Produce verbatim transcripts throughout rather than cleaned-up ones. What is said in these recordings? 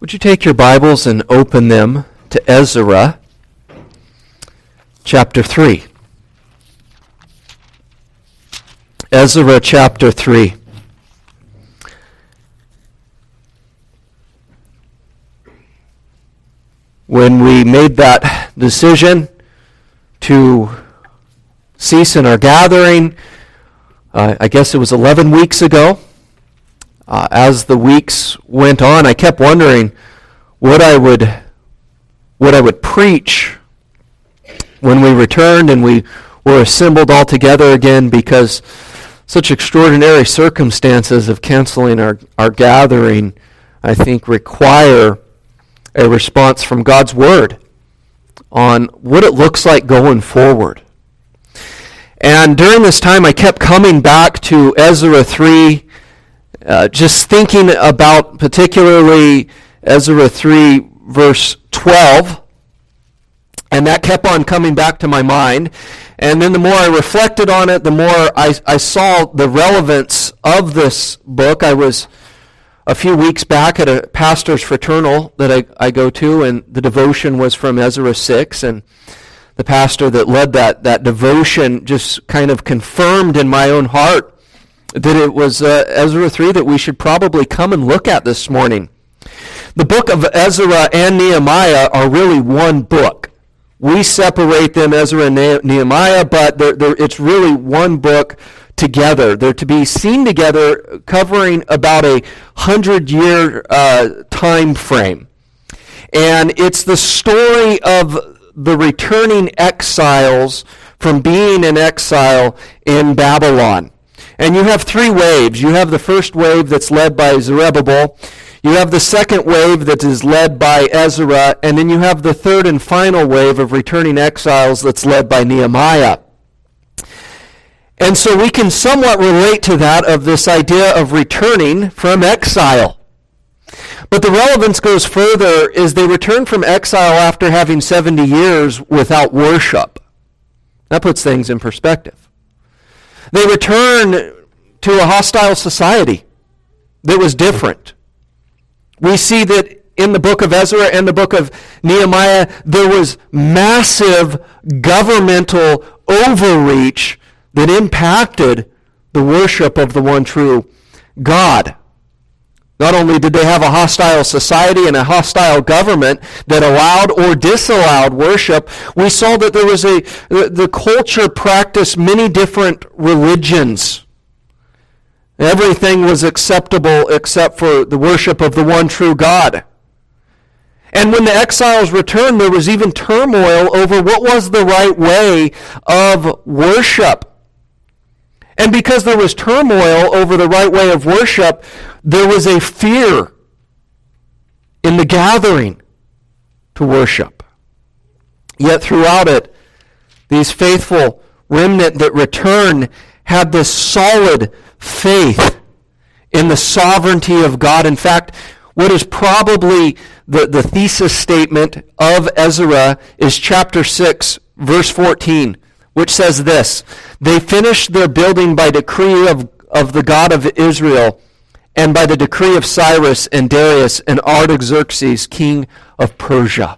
Would you take your Bibles and open them to Ezra chapter three? Ezra chapter three. When we made that decision to cease in our gathering, uh, I guess it was eleven weeks ago, Uh, as the weeks went on, I kept wondering what I would what I would preach when we returned and we were assembled all together again, because such extraordinary circumstances of canceling our, our gathering, I think, require a response from God's Word on what it looks like going forward. And during this time, I kept coming back to Ezra three, Uh, just thinking about particularly Ezra three, verse twelve, and that kept on coming back to my mind. And then the more I reflected on it, the more I, I saw the relevance of this book. I was a few weeks back at a pastor's fraternal that I, I go to, and the devotion was from Ezra six, and the pastor that led that, that devotion just kind of confirmed in my own heart that it was uh, Ezra three that we should probably come and look at this morning. The book of Ezra and Nehemiah are really one book. We separate them, Ezra and ne- Nehemiah, but they're, they're, it's really one book together. They're to be seen together, covering about a hundred-year uh, time frame. And it's the story of the returning exiles from being in exile in Babylon. And you have three waves. You have the first wave that's led by Zerubbabel. You have the second wave that is led by Ezra. And then you have the third and final wave of returning exiles that's led by Nehemiah. And so we can somewhat relate to that, of this idea of returning from exile. But the relevance goes further, is they return from exile after having seventy years without worship. That puts things in perspective. They return to a hostile society that was different. We see that in the book of Ezra and the book of Nehemiah, there was massive governmental overreach that impacted the worship of the one true God. Not only did they have a hostile society and a hostile government that allowed or disallowed worship, we saw that there was a, the culture practiced many different religions. Everything was acceptable except for the worship of the one true God. And when the exiles returned, there was even turmoil over what was the right way of worship. And because there was turmoil over the right way of worship, there was a fear in the gathering to worship. Yet throughout it, these faithful remnant that returned had this solid faith in the sovereignty of God. In fact, what is probably the, the thesis statement of Ezra is chapter six, verse fourteen, which says this: "They finished their building by decree of, of the God of Israel, and by the decree of Cyrus and Darius and Artaxerxes, king of Persia."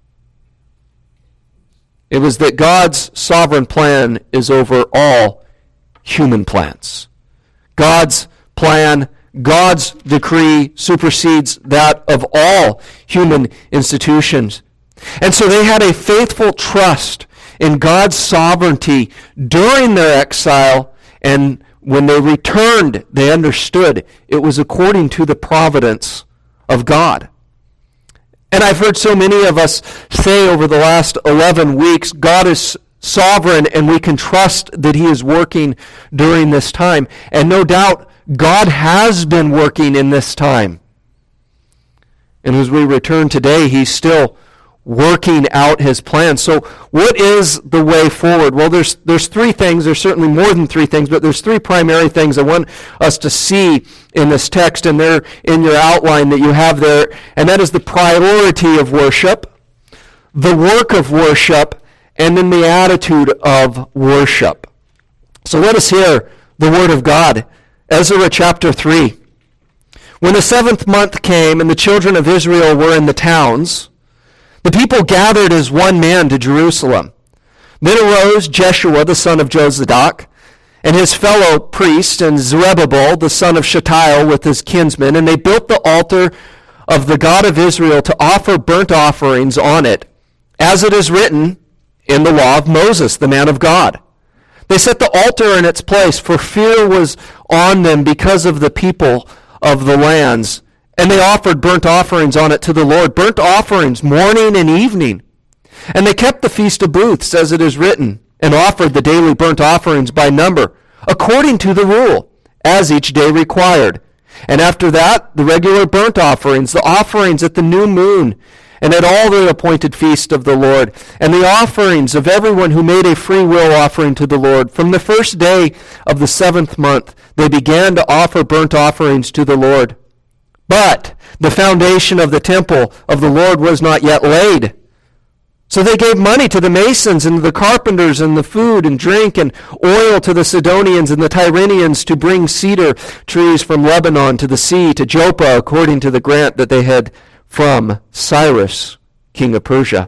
It was that God's sovereign plan is over all human plans. God's plan, God's decree supersedes that of all human institutions. And so they had a faithful trust in God's sovereignty during their exile, and when they returned, they understood it was according to the providence of God. And I've heard so many of us say over the last eleven weeks, God is sovereign and we can trust that he is working during this time. And no doubt, God has been working in this time. And as we return today, he's still working out his plan. So what is the way forward? Well, there's there's three things. There's certainly more than three things, but there's three primary things I want us to see in this text, and they're in your outline that you have there. And that is the priority of worship, the work of worship, and then the attitude of worship. So let us hear the word of God. Ezra chapter three. When the seventh month came and the children of Israel were in the towns, the people gathered as one man to Jerusalem. Then arose Jeshua the son of Jozadak, and his fellow priest, and Zerubbabel the son of Shealtiel with his kinsmen, and they built the altar of the God of Israel to offer burnt offerings on it, as it is written in the law of Moses, the man of God. They set the altar in its place, for fear was on them because of the people of the lands. And they offered burnt offerings on it to the Lord, burnt offerings morning and evening. And they kept the Feast of Booths, as it is written, and offered the daily burnt offerings by number, according to the rule, as each day required. And after that, the regular burnt offerings, the offerings at the new moon, and at all the appointed feast of the Lord, and the offerings of everyone who made a free will offering to the Lord. From the first day of the seventh month, they began to offer burnt offerings to the Lord. But the foundation of the temple of the Lord was not yet laid. So they gave money to the masons and the carpenters and the food and drink and oil to the Sidonians and the Tyrians to bring cedar trees from Lebanon to the sea to Joppa, according to the grant that they had from Cyrus, king of Persia.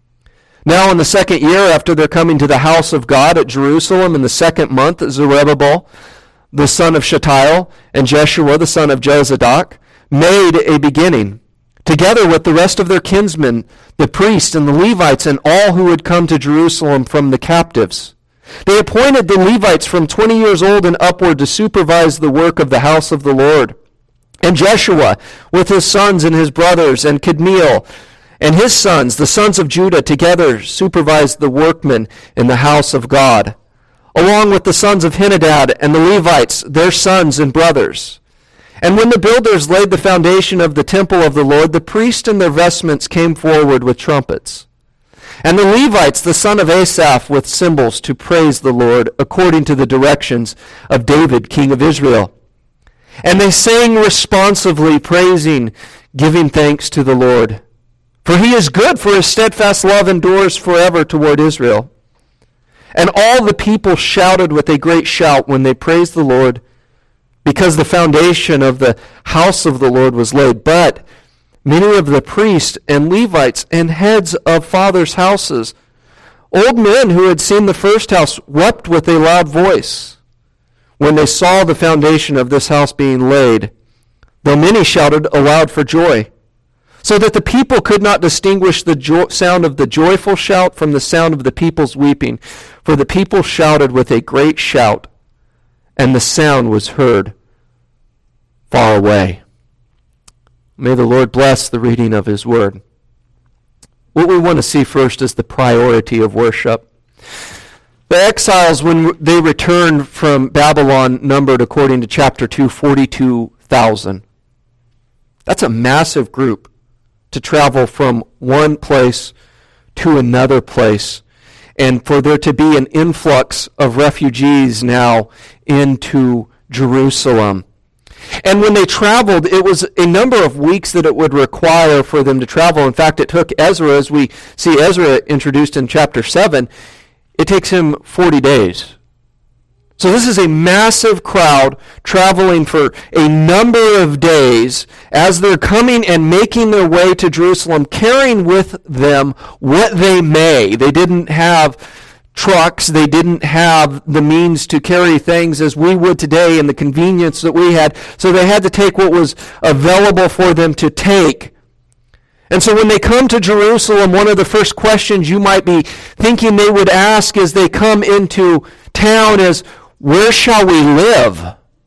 Now in the second year after their coming to the house of God at Jerusalem, in the second month, Zerubbabel, the son of Shealtiel, and Jeshua, the son of Jozadak, made a beginning, together with the rest of their kinsmen, the priests and the Levites, and all who had come to Jerusalem from the captives. They appointed the Levites from twenty years old and upward to supervise the work of the house of the Lord. And Jeshua, with his sons and his brothers, and Kadmiel, and his sons, the sons of Judah, together supervised the workmen in the house of God, along with the sons of Henadad and the Levites, their sons and brothers. And when the builders laid the foundation of the temple of the Lord, the priests in their vestments came forward with trumpets. And the Levites, the son of Asaph, with cymbals to praise the Lord, according to the directions of David, king of Israel. And they sang responsively, praising, giving thanks to the Lord. For he is good, for his steadfast love endures forever toward Israel. And all the people shouted with a great shout when they praised the Lord, because the foundation of the house of the Lord was laid. But many of the priests and Levites and heads of fathers' houses, old men who had seen the first house, wept with a loud voice when they saw the foundation of this house being laid, though many shouted aloud for joy, so that the people could not distinguish the jo- sound of the joyful shout from the sound of the people's weeping. For the people shouted with a great shout, and the sound was heard far away. May the Lord bless the reading of his word. What we want to see first is the priority of worship. The exiles, when they returned from Babylon, numbered, according to chapter two, forty-two thousand. That's a massive group to travel from one place to another place, and for there to be an influx of refugees now into Jerusalem. And when they traveled, it was a number of weeks that it would require for them to travel. In fact, it took Ezra, as we see Ezra introduced in chapter seven, it takes him forty days. So this is a massive crowd traveling for a number of days as they're coming and making their way to Jerusalem, carrying with them what they may. They didn't have trucks. They didn't have the means to carry things as we would today and the convenience that we had. So they had to take what was available for them to take. And so when they come to Jerusalem, one of the first questions you might be thinking they would ask as they come into town is, where shall we live?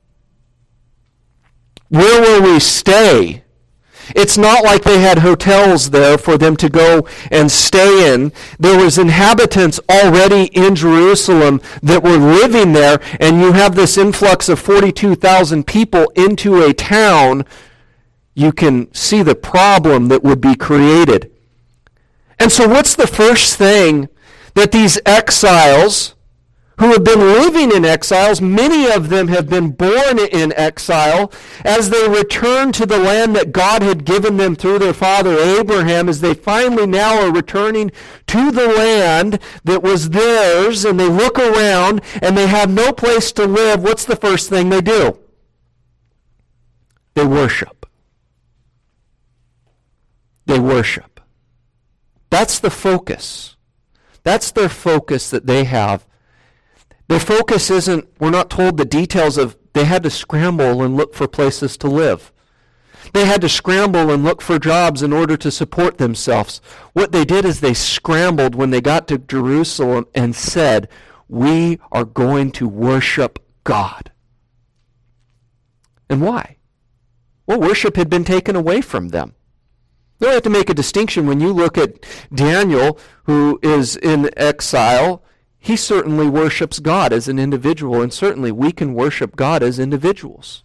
Where will we stay? It's not like they had hotels there for them to go and stay in. There was inhabitants already in Jerusalem that were living there, and you have this influx of forty-two thousand people into a town. You can see the problem that would be created. And so what's the first thing that these exiles who have been living in exiles, many of them have been born in exile, as they return to the land that God had given them through their father Abraham, as they finally now are returning to the land that was theirs, and they look around and they have no place to live, what's the first thing they do? They worship. they worship. That's the focus. That's their focus that they have. Their focus isn't, we're not told the details of, they had to scramble and look for places to live. They had to scramble and look for jobs in order to support themselves. What they did is they scrambled when they got to Jerusalem and said, we are going to worship God. And why? Well, worship had been taken away from them. You have to make a distinction when you look at Daniel, who is in exile. He certainly worships God as an individual, and certainly we can worship God as individuals.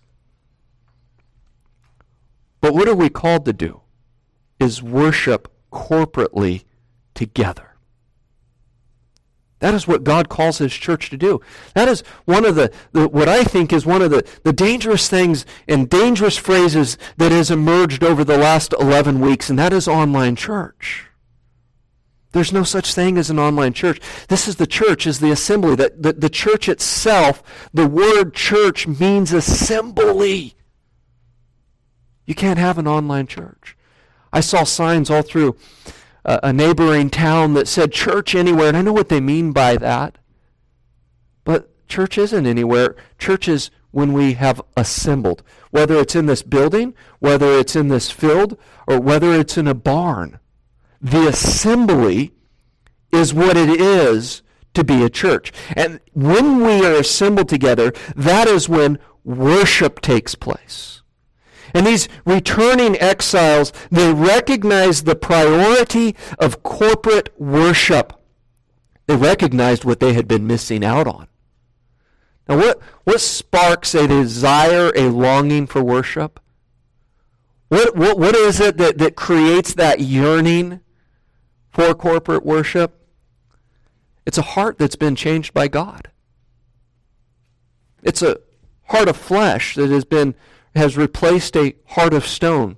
But what are we called to do? Is worship corporately together. That is what God calls His church to do. That is one of the, the what I think is one of the, the dangerous things and dangerous phrases that has emerged over the last eleven weeks, and that is online church. There's no such thing as an online church. This is the church, is the assembly. That the, the church itself, the word church means assembly. You can't have an online church. I saw signs all through uh, a neighboring town that said church anywhere, and I know what they mean by that. But church isn't anywhere. Church is when we have assembled, whether it's in this building, whether it's in this field, or whether it's in a barn. The assembly is what it is to be a church. And when we are assembled together, that is when worship takes place. And these returning exiles, they recognized the priority of corporate worship. They recognized what they had been missing out on. Now, what, what sparks a desire, a longing for worship? What, what, what is it that, that creates that yearning for corporate worship? It's a heart that's been changed by God. It's a heart of flesh that has been has replaced a heart of stone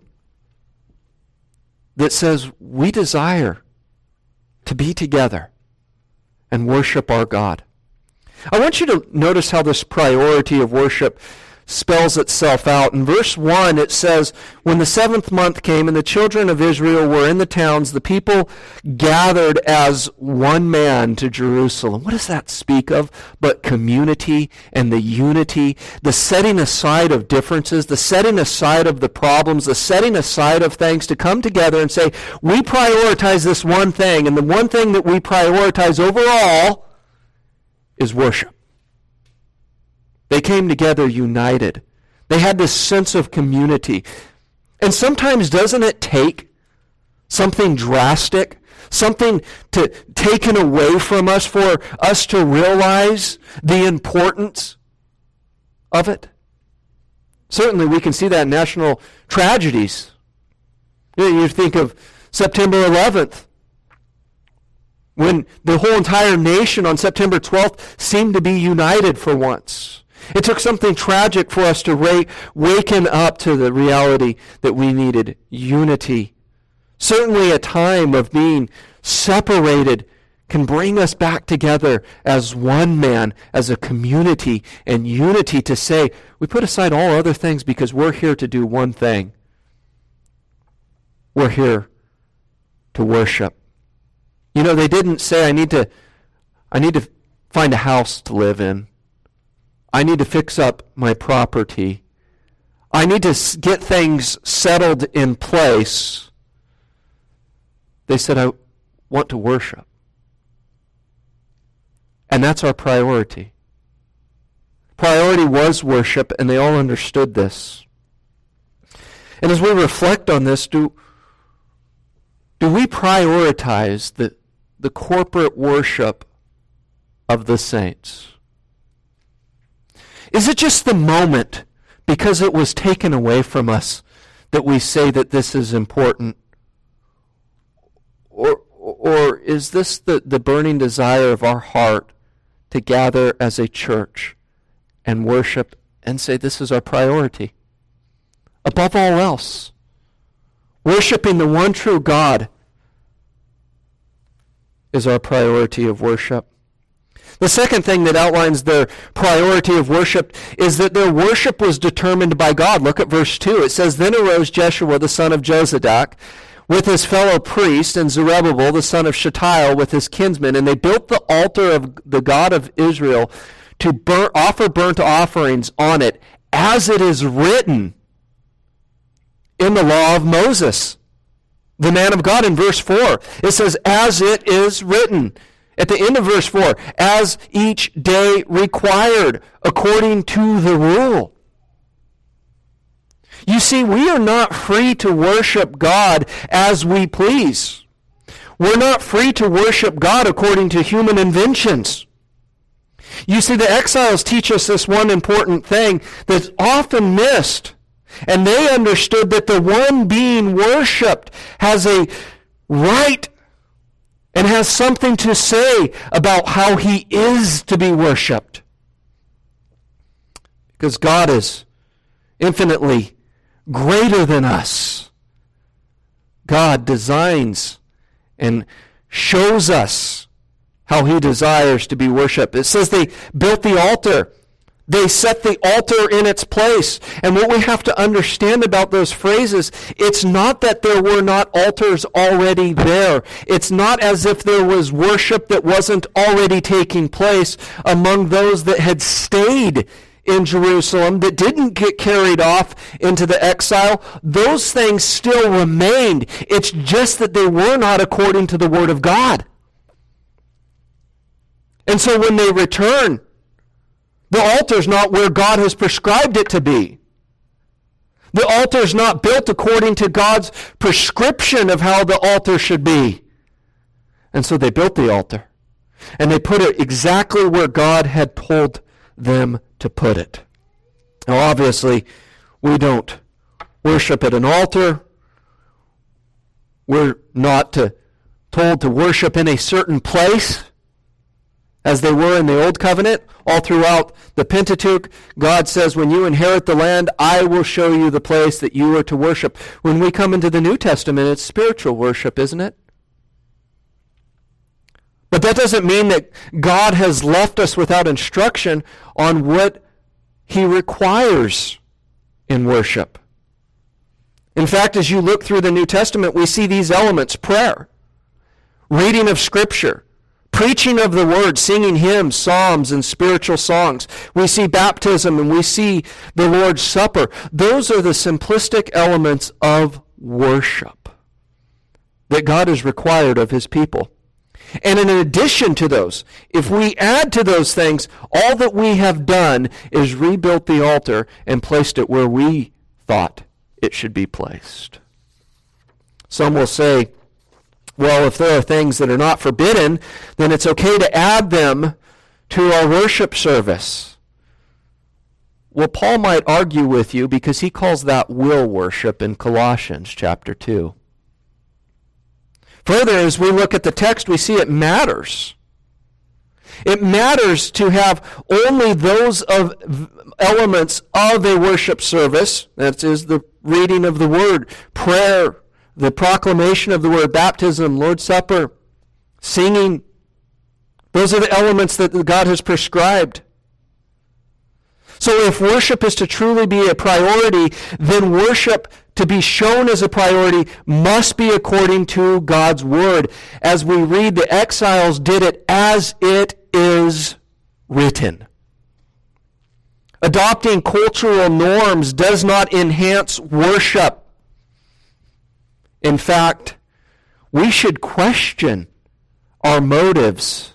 that says we desire to be together and worship our God. I want you to notice how this priority of worship spells itself out. In verse one, it says, when the seventh month came and the children of Israel were in the towns, the people gathered as one man to Jerusalem. What does that speak of? But community and the unity, the setting aside of differences, the setting aside of the problems, the setting aside of things to come together and say, we prioritize this one thing, and the one thing that we prioritize overall is worship. They came together united. They had this sense of community. And sometimes doesn't it take something drastic, something to taken away from us for us to realize the importance of it? Certainly we can see that in national tragedies. You think of September eleventh, when the whole entire nation on September twelfth seemed to be united for once. It took something tragic for us to ra- waken up to the reality that we needed unity. Certainly a time of being separated can bring us back together as one man, as a community, and unity to say, we put aside all other things because we're here to do one thing. We're here to worship. You know, they didn't say, I need to, I need to find a house to live in. I need to fix up my property. I need to get things settled in place. They said, I want to worship. And that's our priority. Priority was worship, and they all understood this. And as we reflect on this, do, do we prioritize the, the corporate worship of the saints? Is it just the moment, because it was taken away from us, that we say that this is important? Or, or is this the, the burning desire of our heart to gather as a church and worship and say this is our priority? Above all else, worshiping the one true God is our priority of worship. The second thing that outlines their priority of worship is that their worship was determined by God. Look at verse two. It says, then arose Jeshua the son of Jozadak, with his fellow priest, and Zerubbabel, the son of Shealtiel, with his kinsmen, and they built the altar of the God of Israel to burn, offer burnt offerings on it, as it is written in the law of Moses, the man of God. In verse four, it says, as it is written. At the end of verse four, as each day required, according to the rule. You see, we are not free to worship God as we please. We're not free to worship God according to human inventions. You see, the exiles teach us this one important thing that's often missed. And they understood that the one being worshipped has a right and has something to say about how he is to be worshipped. Because God is infinitely greater than us. God designs and shows us how he desires to be worshipped. It says they built the altar. They set the altar in its place. And what we have to understand about those phrases, it's not that there were not altars already there. It's not as if there was worship that wasn't already taking place among those that had stayed in Jerusalem, that didn't get carried off into the exile. Those things still remained. It's just that they were not according to the Word of God. And so when they return, the altar's not where God has prescribed it to be. The altar's not built according to God's prescription of how the altar should be. And so they built the altar. And they put it exactly where God had told them to put it. Now obviously, we don't worship at an altar. We're not to, told to worship in a certain place, as they were in the Old Covenant. All throughout the Pentateuch, God says, when you inherit the land, I will show you the place that you are to worship. When we come into the New Testament, it's spiritual worship, isn't it? But that doesn't mean that God has left us without instruction on what he requires in worship. In fact, as you look through the New Testament, we see these elements: prayer, reading of Scripture, preaching of the word, singing hymns, psalms, and spiritual songs. We see baptism and we see the Lord's Supper. Those are the simplistic elements of worship that God has required of his people. And in addition to those, if we add to those things, all that we have done is rebuilt the altar and placed it where we thought it should be placed. Some will say, well, if there are things that are not forbidden, then it's okay to add them to our worship service. Well, Paul might argue with you because he calls that will worship in Colossians chapter two. Further, as we look at the text, we see it matters. It matters to have only those of elements of a worship service, that is the reading of the word, prayer, the proclamation of the word, baptism, Lord's Supper, singing. Those are the elements that God has prescribed. So if worship is to truly be a priority, then worship to be shown as a priority must be according to God's word. As we read, the exiles did it as it is written. Adopting cultural norms does not enhance worship. In fact, we should question our motives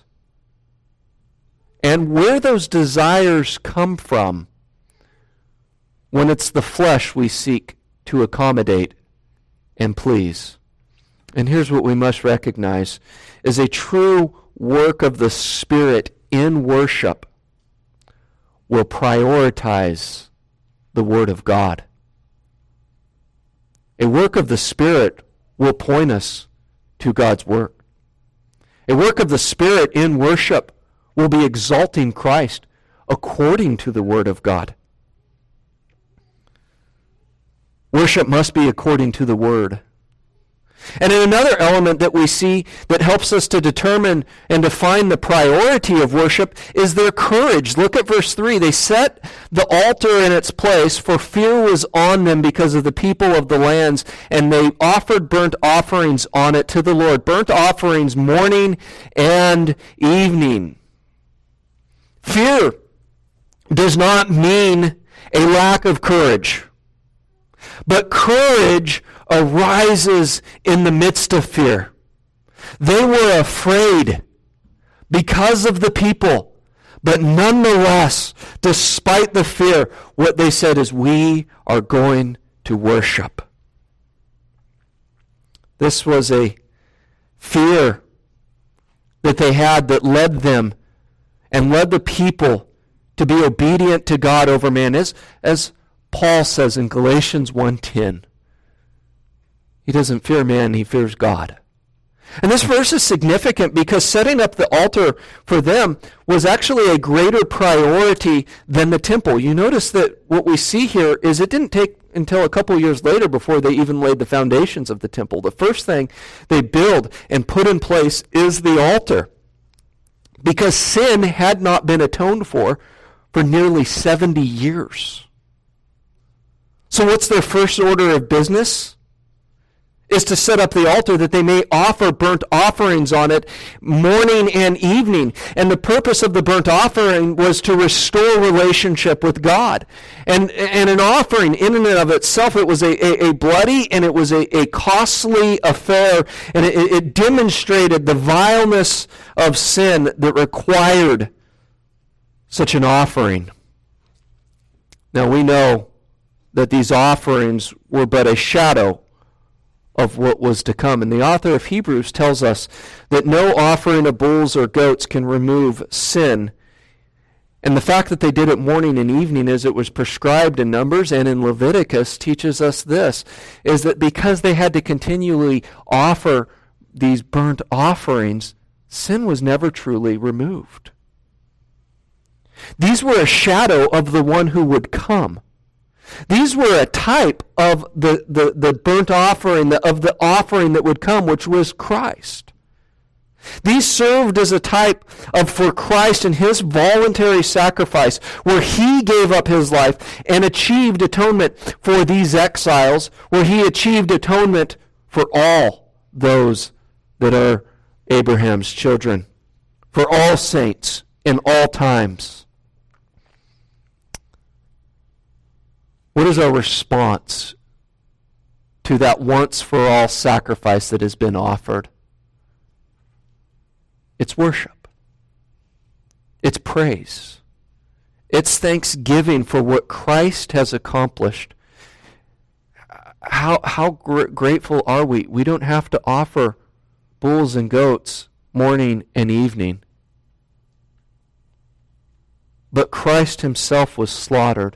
and where those desires come from when it's the flesh we seek to accommodate and please. And here's what we must recognize is a true work of the Spirit in worship will prioritize the Word of God. A work of the Spirit will point us to God's work. A work of the Spirit in worship will be exalting Christ according to the Word of God. Worship must be according to the Word. And in another element that we see that helps us to determine and define the priority of worship is their courage. Look at verse three. They set the altar in its place, for fear was on them because of the people of the lands, and they offered burnt offerings on it to the Lord. Burnt offerings morning and evening. Fear does not mean a lack of courage, but courage arises in the midst of fear. They were afraid because of the people, but nonetheless, despite the fear, what they said is, we are going to worship. This was a fear that they had that led them and led the people to be obedient to God over man. As, as Paul says in Galatians one ten, he doesn't fear man, he fears God. And this verse is significant because setting up the altar for them was actually a greater priority than the temple. You notice that what we see here is it didn't take until a couple years later before they even laid the foundations of the temple. The first thing they build and put in place is the altar, because sin had not been atoned for for nearly seventy years. So what's their first order of business? Is to set up the altar that they may offer burnt offerings on it morning and evening. And the purpose of the burnt offering was to restore relationship with God. And, and an offering in and of itself, it was a, a, a bloody and it was a, a costly affair. And it, it demonstrated the vileness of sin that required such an offering. Now we know that these offerings were but a shadow of what was to come. And the author of Hebrews tells us that no offering of bulls or goats can remove sin. And the fact that they did it morning and evening as it was prescribed in Numbers and in Leviticus teaches us this, is that because they had to continually offer these burnt offerings, sin was never truly removed. These were a shadow of the one who would come. These were a type of the, the, the burnt offering, the, of the offering that would come, which was Christ. These served as a type of for Christ and his voluntary sacrifice, where he gave up his life and achieved atonement for these exiles, where he achieved atonement for all those that are Abraham's children, for all saints in all times. What is our response to that once-for-all sacrifice that has been offered? It's worship. It's praise. It's thanksgiving for what Christ has accomplished. How, how gr- grateful are we? We don't have to offer bulls and goats morning and evening. But Christ himself was slaughtered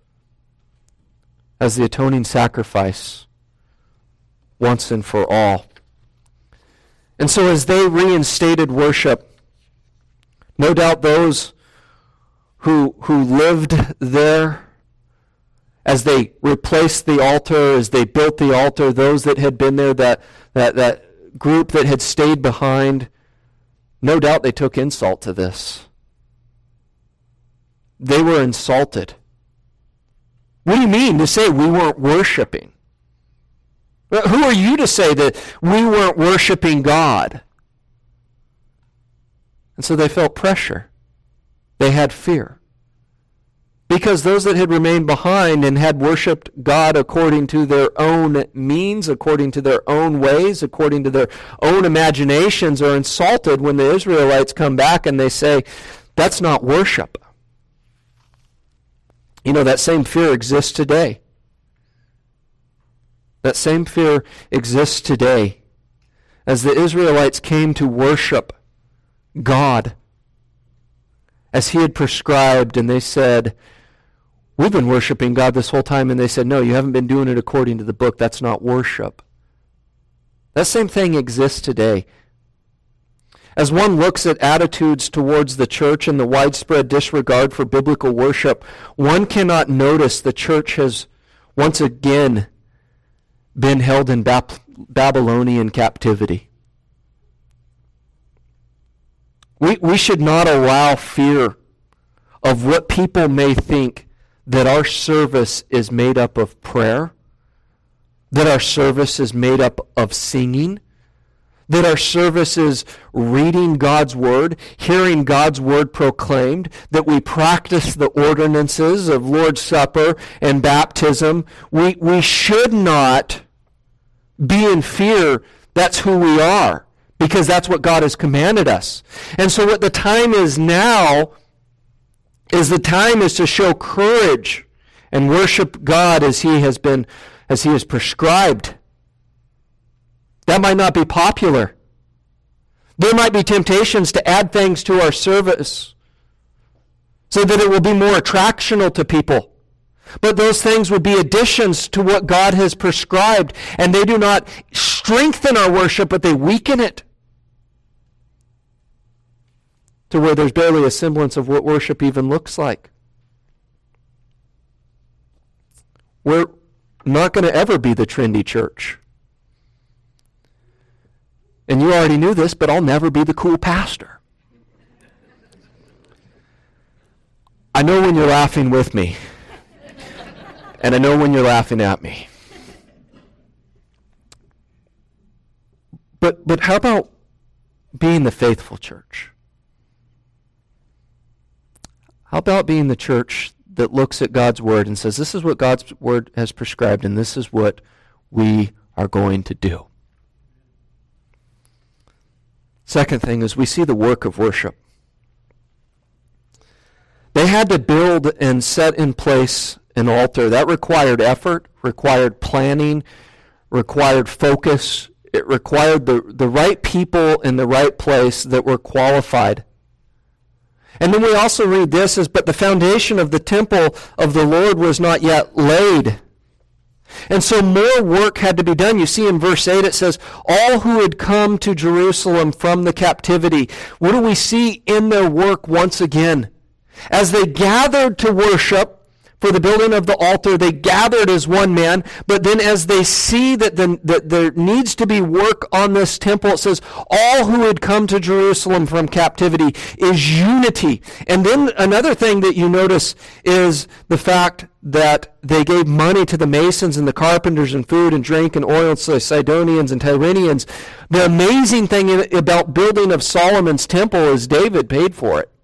as the atoning sacrifice once and for all. And so as they reinstated worship, no doubt those who, who lived there, as they replaced the altar, as they built the altar, those that had been there, that, that, that group that had stayed behind, no doubt they took insult to this. They were insulted. What do you mean to say we weren't worshiping? Who are you to say that we weren't worshiping God? And so they felt pressure. They had fear. Because those that had remained behind and had worshiped God according to their own means, according to their own ways, according to their own imaginations, are insulted when the Israelites come back and they say, that's not worship. You know, that same fear exists today. That same fear exists today. As the Israelites came to worship God as he had prescribed, and they said, we've been worshiping God this whole time, and they said, no, you haven't been doing it according to the book. That's not worship. That same thing exists today. As one looks at attitudes towards the church and the widespread disregard for biblical worship, one cannot notice the church has once again been held in bap- Babylonian captivity. We, we should not allow fear of what people may think that our service is made up of prayer, that our service is made up of singing, that our service is reading God's Word, hearing God's Word proclaimed, that we practice the ordinances of Lord's Supper and baptism. We, we should not be in fear. That's who we are, because that's what God has commanded us. And so what the time is now is the time is to show courage and worship God as He has been, as He has prescribed. That might not be popular. There might be temptations to add things to our service so that it will be more attractional to people. But those things would be additions to what God has prescribed, and they do not strengthen our worship, but they weaken it to where there's barely a semblance of what worship even looks like. We're not going to ever be the trendy church. And you already knew this, but I'll never be the cool pastor. I know when you're laughing with me, and I know when you're laughing at me. But but how about being the faithful church? How about being the church that looks at God's Word and says, this is what God's Word has prescribed, and this is what we are going to do? Second thing is we see the work of worship. They had to build and set in place an altar. That required effort, required planning, required focus. It required the, the right people in the right place that were qualified. And then we also read this as, but the foundation of the temple of the Lord was not yet laid. And so more work had to be done. You see in verse eight it says, all who had come to Jerusalem from the captivity. What do we see in their work once again? As they gathered to worship for the building of the altar, they gathered as one man, but then as they see that, the, that there needs to be work on this temple, it says, all who had come to Jerusalem from captivity is unity. And then another thing that you notice is the fact that they gave money to the masons and the carpenters and food and drink and oil to the Sidonians and Tyrians. The amazing thing about building of Solomon's temple is David paid for it.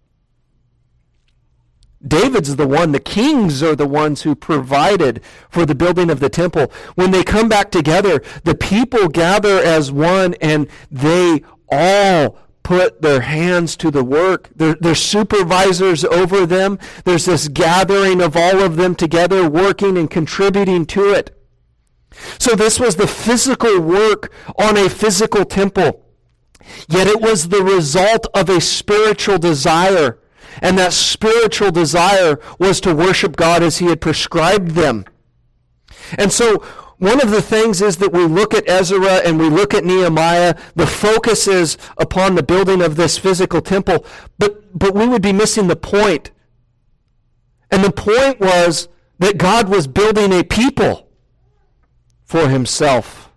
David's the one, the kings are the ones who provided for the building of the temple. When they come back together, the people gather as one and they all put their hands to the work. There, there's supervisors over them. There's this gathering of all of them together working and contributing to it. So this was the physical work on a physical temple. Yet it was the result of a spiritual desire. And that spiritual desire was to worship God as He had prescribed them. And so one of the things is that we look at Ezra and we look at Nehemiah, the focus is upon the building of this physical temple, but, but we would be missing the point. And the point was that God was building a people for Himself.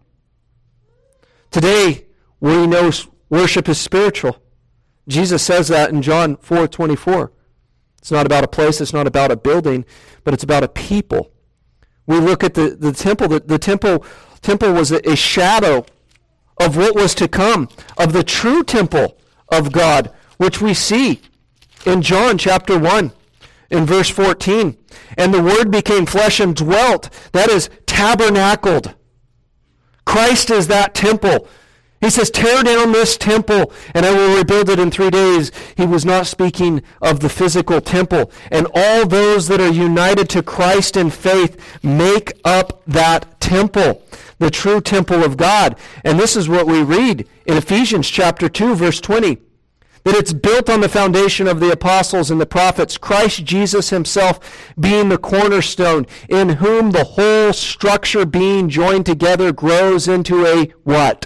Today, we know worship is spiritual. Jesus says that in John four twenty-four. It's not about a place, it's not about a building, but it's about a people. We look at the, the temple. The, the temple temple was a, a shadow of what was to come, of the true temple of God, which we see in John chapter one, in verse fourteen. And the Word became flesh and dwelt. That is, tabernacled. Christ is that temple. He says, tear down this temple and I will rebuild it in three days. He was not speaking of the physical temple. And all those that are united to Christ in faith make up that temple, the true temple of God. And this is what we read in Ephesians chapter two, verse twenty. That it's built on the foundation of the apostles and the prophets, Christ Jesus Himself being the cornerstone, in whom the whole structure being joined together grows into a what?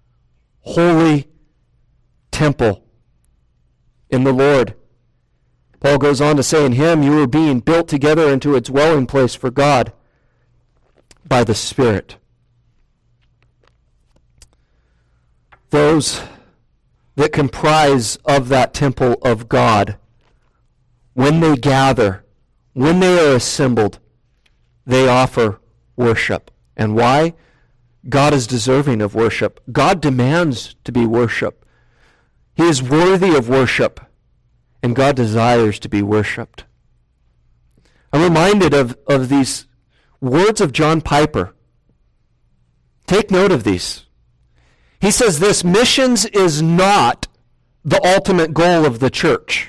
Holy temple in the Lord. Paul goes on to say, in Him you are being built together into a dwelling place for God by the Spirit. those that comprise of that temple of God, when they gather, when they are assembled, they offer worship. And why? God is deserving of worship. God demands to be worshiped. He is worthy of worship, and God desires to be worshiped. I'm reminded of, of these words of John Piper. Take note of these. He says this: missions is not the ultimate goal of the church.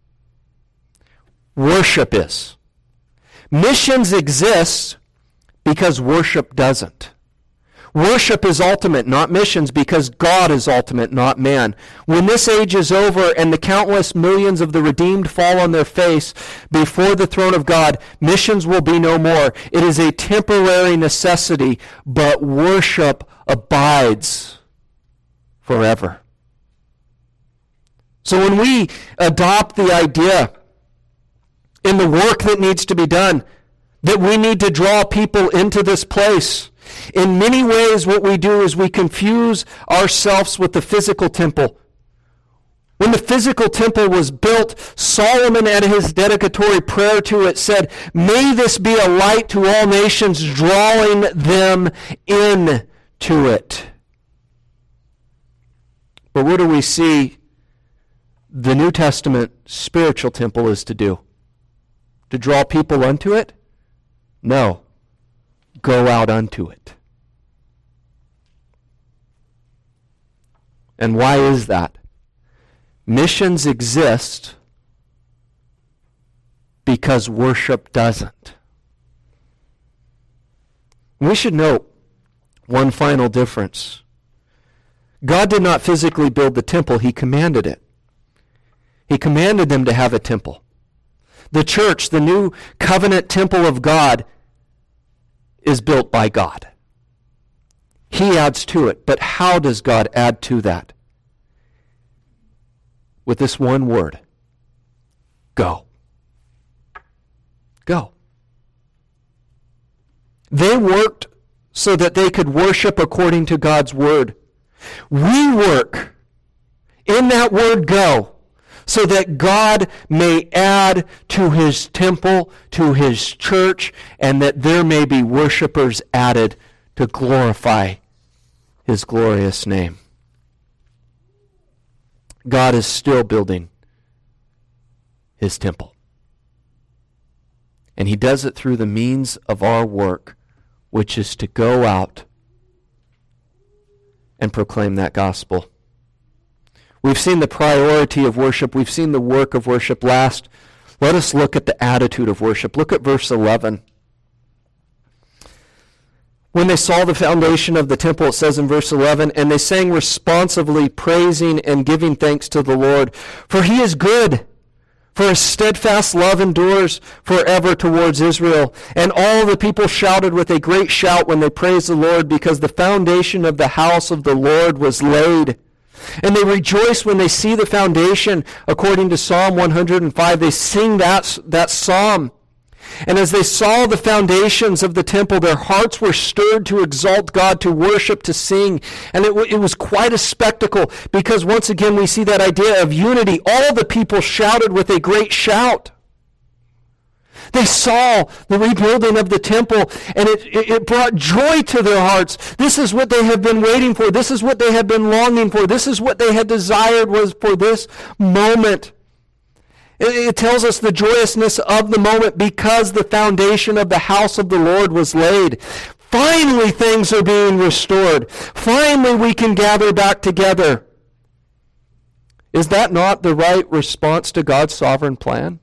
Worship is. Missions exists because worship doesn't. Worship is ultimate, not missions, because God is ultimate, not man. When this age is over and the countless millions of the redeemed fall on their face before the throne of God, missions will be no more. It is a temporary necessity, but worship abides forever. So when we adopt the idea in the work that needs to be done, that we need to draw people into this place, in many ways what we do is we confuse ourselves with the physical temple. When the physical temple was built, Solomon at his dedicatory prayer to it said, "May this be a light to all nations, drawing them in to it." But what do we see the New Testament spiritual temple is to do? To draw people unto it? No. Go out unto it. And why is that? Missions exist because worship doesn't. We should note one final difference. God did not physically build the temple, He commanded it. He commanded them to have a temple. The church, the new covenant temple of God, is built by God. He adds to it. But how does God add to that? With this one word: go. Go. They worked so that they could worship according to God's word. We work in that word go, so that God may add to His temple, to His church, and that there may be worshipers added to glorify His glorious name. God is still building His temple. And He does it through the means of our work, which is to go out and proclaim that gospel. We've seen the priority of worship. We've seen the work of worship. Last, let us look at the attitude of worship. Look at verse eleven. When they saw the foundation of the temple, it says in verse eleven, "And they sang responsively, praising and giving thanks to the Lord. For He is good, for His steadfast love endures forever towards Israel. And all the people shouted with a great shout when they praised the Lord, because the foundation of the house of the Lord was laid. And they rejoice when they see the foundation." According to Psalm one hundred five, they sing that, that psalm. "And as they saw the foundations of the temple, their hearts were stirred to exalt God, to worship, to sing." And it, w- it was quite a spectacle, because once again we see that idea of unity. All the people shouted with a great shout. They saw the rebuilding of the temple, and it, it, it brought joy to their hearts. This is what they have been waiting for. This is what they have been longing for. This is what they had desired, was for this moment. It, it tells us the joyousness of the moment because the foundation of the house of the Lord was laid. Finally, things are being restored. Finally, we can gather back together. Is that not the right response to God's sovereign plan?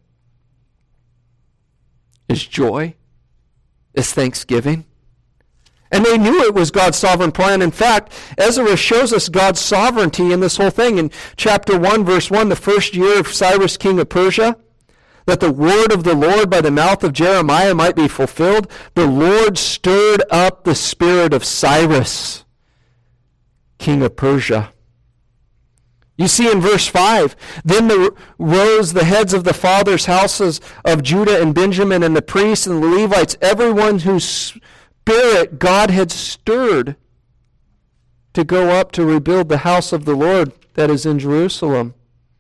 Is joy, is thanksgiving. And they knew it was God's sovereign plan. In fact, Ezra shows us God's sovereignty in this whole thing. In chapter one, verse one, the first year of Cyrus, king of Persia, that the word of the Lord by the mouth of Jeremiah might be fulfilled, the Lord stirred up the spirit of Cyrus, king of Persia. You see in verse five, "Then the, rose the heads of the fathers' houses of Judah and Benjamin, and the priests and the Levites, everyone whose spirit God had stirred to go up to rebuild the house of the Lord that is in Jerusalem.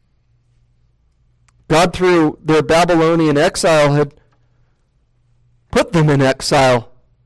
God, through their Babylonian exile, had put them in exile.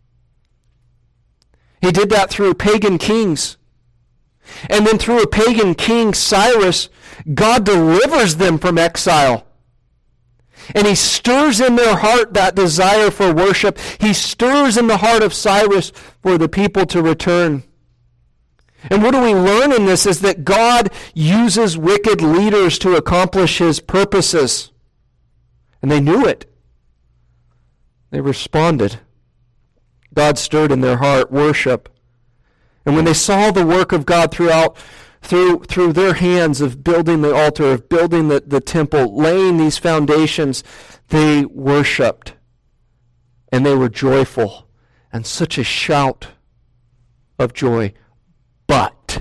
He did that through pagan kings. And then through a pagan king, Cyrus, God delivers them from exile. And he stirs in their heart that desire for worship. He stirs in the heart of Cyrus for the people to return. And what do we learn in this is that God uses wicked leaders to accomplish his purposes. And they knew it. They responded. God stirred in their heart worship. And when they saw the work of God throughout, through through their hands of building the altar, of building the, the temple, laying these foundations, they worshiped. And they were joyful. And such a shout of joy. But,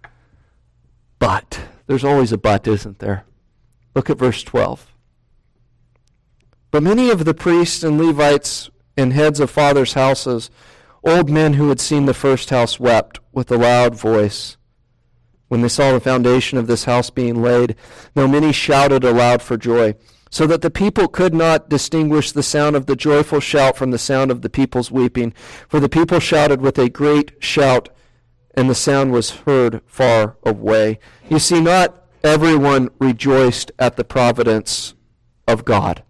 but, there's always a but, isn't there? Look at verse twelve. But many of the priests and Levites and heads of fathers' houses, old men who had seen the first house, wept with a loud voice when they saw the foundation of this house being laid, though many shouted aloud for joy, so that the people could not distinguish the sound of the joyful shout from the sound of the people's weeping. For the people shouted with a great shout, and the sound was heard far away. You see, not everyone rejoiced at the providence of God.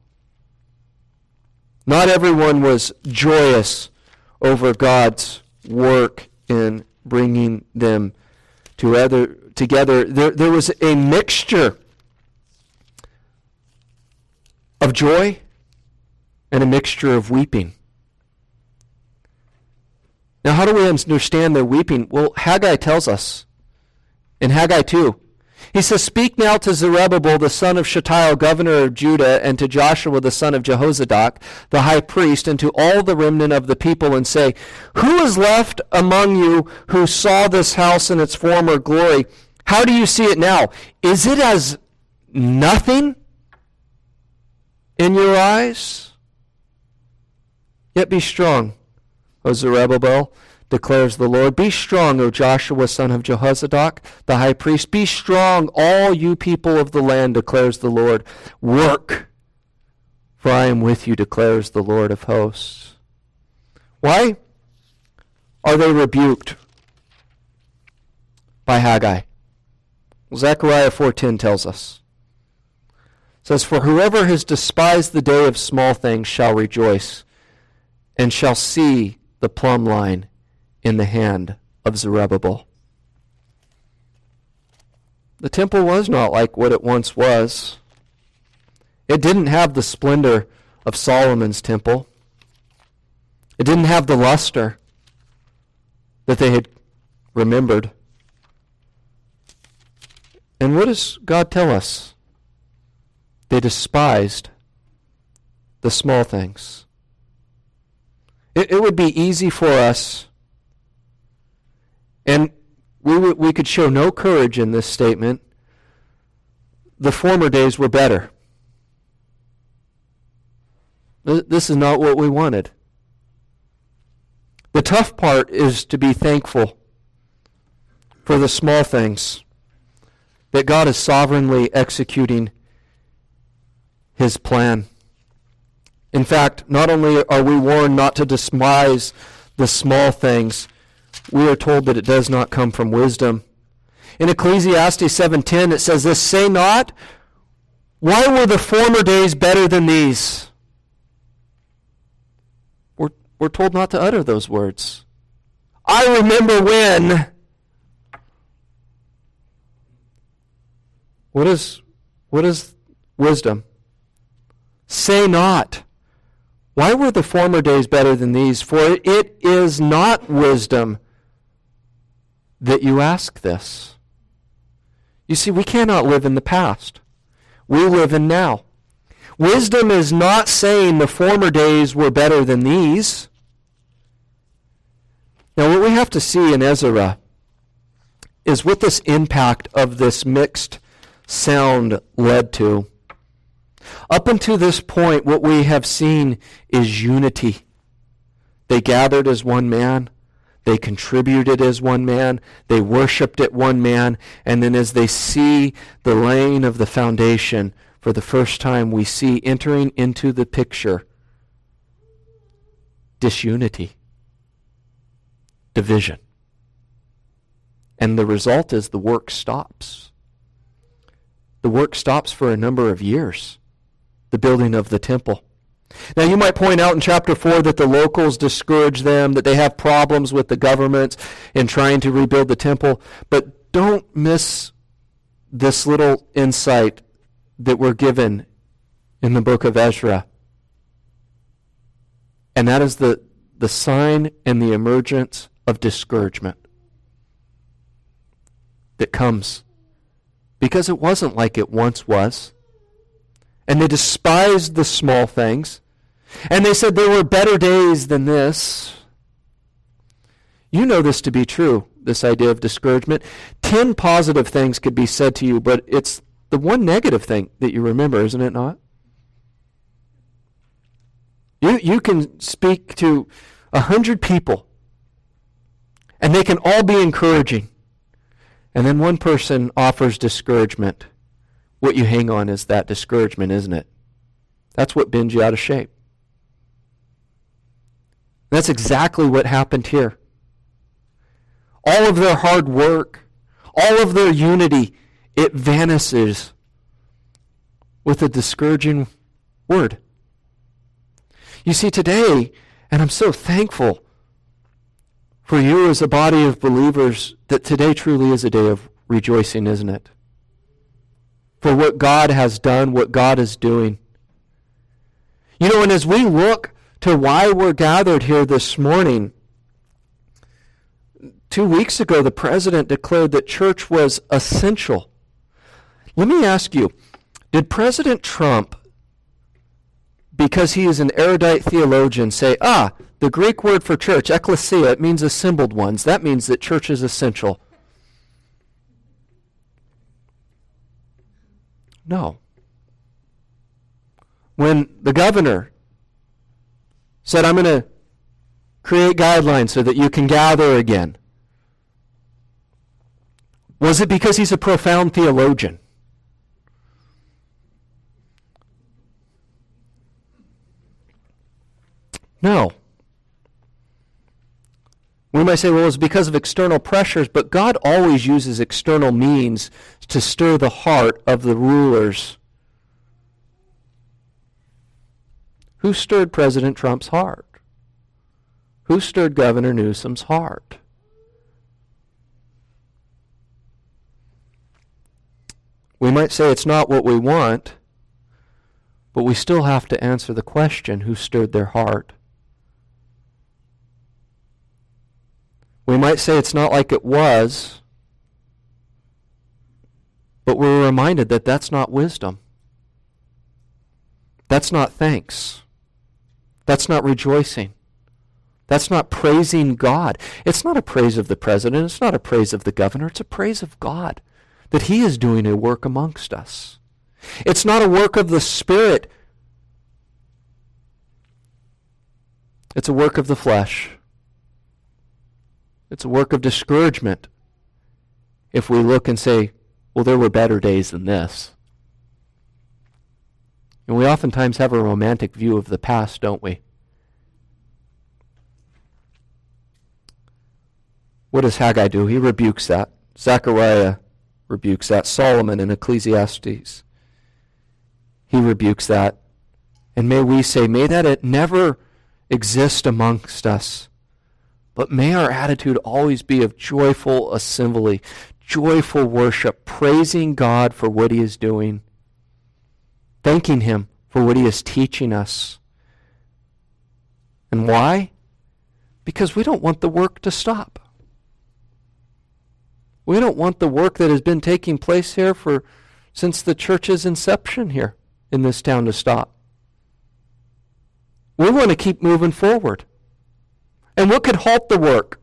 Not everyone was joyous over God's work in bringing them to other, together. There, there was a mixture of joy and a mixture of weeping. Now, how do we understand their weeping? Well, Haggai tells us in Haggai two. He says, "Speak now to Zerubbabel, the son of Shealtiel, governor of Judah, and to Joshua, the son of Jehozadak, the high priest, and to all the remnant of the people, and say, who is left among you who saw this house in its former glory? How do you see it now? Is it as nothing in your eyes? Yet be strong, O Zerubbabel, declares the Lord. Be strong, O Joshua, son of Jehozadak, the high priest. Be strong, all you people of the land, declares the Lord. Work, for I am with you, declares the Lord of hosts." Why are they rebuked by Haggai? Well, Zechariah four ten tells us. It says, "For whoever has despised the day of small things shall rejoice, and shall see the plumb line in the hand of Zerubbabel." The temple was not like what it once was. It didn't have the splendor of Solomon's temple. It didn't have the luster that they had remembered. And what does God tell us? They despised the small things. It, it would be easy for us, and we w- we could show no courage in this statement. The former days were better. Th- this is not what we wanted. The tough part is to be thankful for the small things, that God is sovereignly executing his plan. In fact, not only are we warned not to despise the small things, we are told that it does not come from wisdom. In Ecclesiastes seven ten, it says this, "Say not, why were the former days better than these?" We're, we're told not to utter those words. I remember when. What is, what is wisdom? Say not, why were the former days better than these? For it is not wisdom that you ask this. You see, we cannot live in the past. We live in now. Wisdom is not saying the former days were better than these. Now, what we have to see in Ezra is what this impact of this mixed sound led to. Up until this point, what we have seen is unity. They gathered as one man. They contributed as one man. They worshiped at one man. And then as they see the laying of the foundation, for the first time we see entering into the picture disunity, division. And the result is the work stops. The work stops for a number of years, the building of the temple. Now you might point out in chapter four that the locals discourage them, that they have problems with the government in trying to rebuild the temple, but don't miss this little insight that we're given in the book of Ezra. And that is the, the sign and the emergence of discouragement that comes because it wasn't like it once was. And they despised the small things. And they said there were better days than this. You know this to be true, this idea of discouragement. Ten positive things could be said to you, but it's the one negative thing that you remember, isn't it not? You, you can speak to a hundred people, and they can all be encouraging. And then one person offers discouragement. What you hang on is that discouragement, isn't it? That's what bends you out of shape. That's exactly what happened here. All of their hard work, all of their unity, it vanishes with a discouraging word. You see, today, and I'm so thankful for you as a body of believers, that today truly is a day of rejoicing, isn't it? For what God has done, what God is doing. You know, and as we look to why we're gathered here this morning, two weeks ago the president declared that church was essential. Let me ask you, did President Trump, because he is an erudite theologian, say, ah, the Greek word for church, ekklesia, it means assembled ones. That means that church is essential. No. When the governor said, I'm going to create guidelines so that you can gather again, was it because he's a profound theologian? No. We might say, well, it's because of external pressures, but God always uses external means to stir the heart of the rulers. Who stirred President Trump's heart? Who stirred Governor Newsom's heart? We might say it's not what we want, but we still have to answer the question, who stirred their heart? We might say it's not like it was, but we're reminded that that's not wisdom. That's not thanks. That's not rejoicing. That's not praising God. It's not a praise of the president. It's not a praise of the governor. It's a praise of God, that he is doing a work amongst us. It's not a work of the Spirit. It's a work of the flesh. It's a work of discouragement if we look and say, well, there were better days than this. And we oftentimes have a romantic view of the past, don't we? What does Haggai do? He rebukes that. Zechariah rebukes that. Solomon in Ecclesiastes, he rebukes that. And may we say, may that it never exist amongst us, but may our attitude always be of joyful assembly, joyful worship, praising God for what he is doing, thanking him for what he is teaching us. And why? Because we don't want the work to stop. We don't want the work that has been taking place here for since the church's inception here in this town to stop. We want to keep moving forward. And what could halt the work?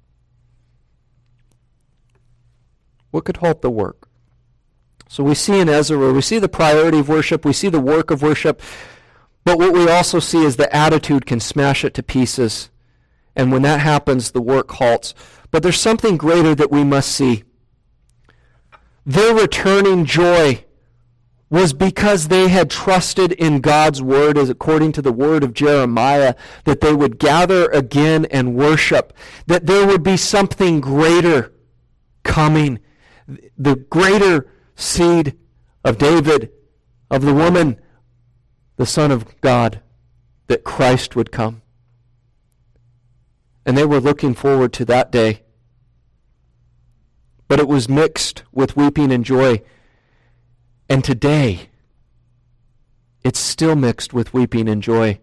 What could halt the work? So we see in Ezra, we see the priority of worship, we see the work of worship, but what we also see is the attitude can smash it to pieces. And when that happens, the work halts. But there's something greater that we must see. Their returning joy was because they had trusted in God's word, as according to the word of Jeremiah, that they would gather again and worship, that there would be something greater coming, the greater seed of David, of the woman, the Son of God, that Christ would come. And they were looking forward to that day. But it was mixed with weeping and joy. And today, it's still mixed with weeping and joy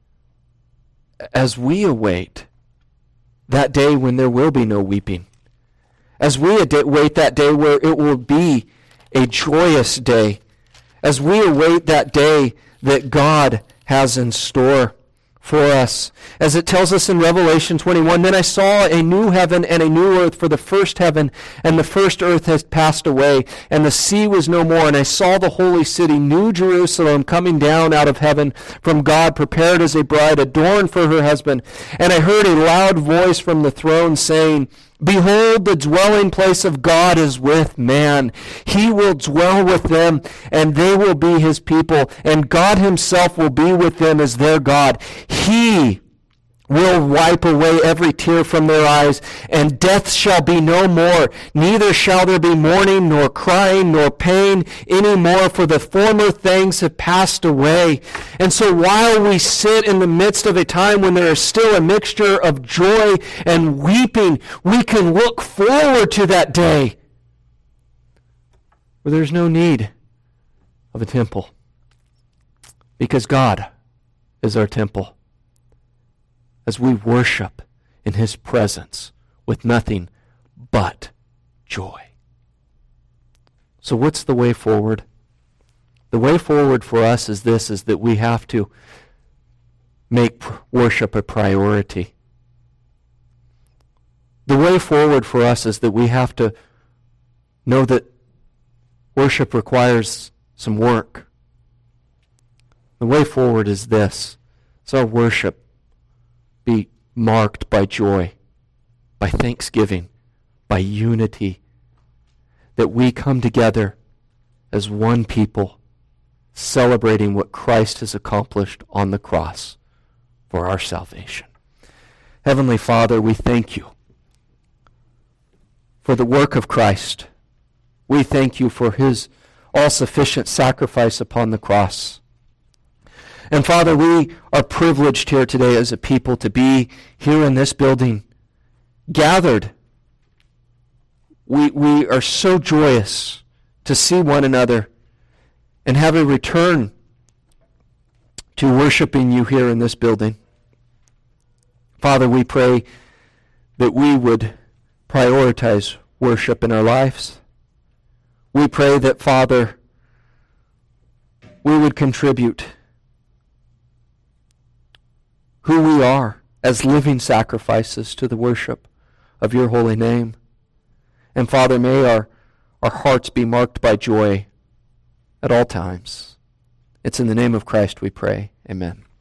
as we await that day when there will be no weeping. As we await that day where it will be a joyous day. As we await that day that God has in store for us. As it tells us in Revelation twenty-one, then I saw a new heaven and a new earth, for the first heaven and the first earth has passed away, and the sea was no more. And I saw the holy city, New Jerusalem, coming down out of heaven from God, prepared as a bride, adorned for her husband. And I heard a loud voice from the throne saying, behold, the dwelling place of God is with man. He will dwell with them, and they will be his people, and God himself will be with them as their God. He will wipe away every tear from their eyes, and death shall be no more. Neither shall there be mourning, nor crying, nor pain any more, for the former things have passed away. And so while we sit in the midst of a time when there is still a mixture of joy and weeping, we can look forward to that day where there's no need of a temple, because God is our temple. As we worship in his presence with nothing but joy. So what's the way forward? The way forward for us is this, is that we have to make worship a priority. The way forward for us is that we have to know that worship requires some work. The way forward is this, is our worship be marked by joy, by thanksgiving, by unity, that we come together as one people, celebrating what Christ has accomplished on the cross for our salvation. Heavenly Father, we thank you for the work of Christ. We thank you for his all-sufficient sacrifice upon the cross. And Father, we are privileged here today as a people to be here in this building, gathered. We, we are so joyous to see one another and have a return to worshiping you here in this building. Father, we pray that we would prioritize worship in our lives. We pray that, Father, we would contribute who we are as living sacrifices to the worship of your holy name. And Father, may our, our hearts be marked by joy at all times. It's in the name of Christ we pray. Amen.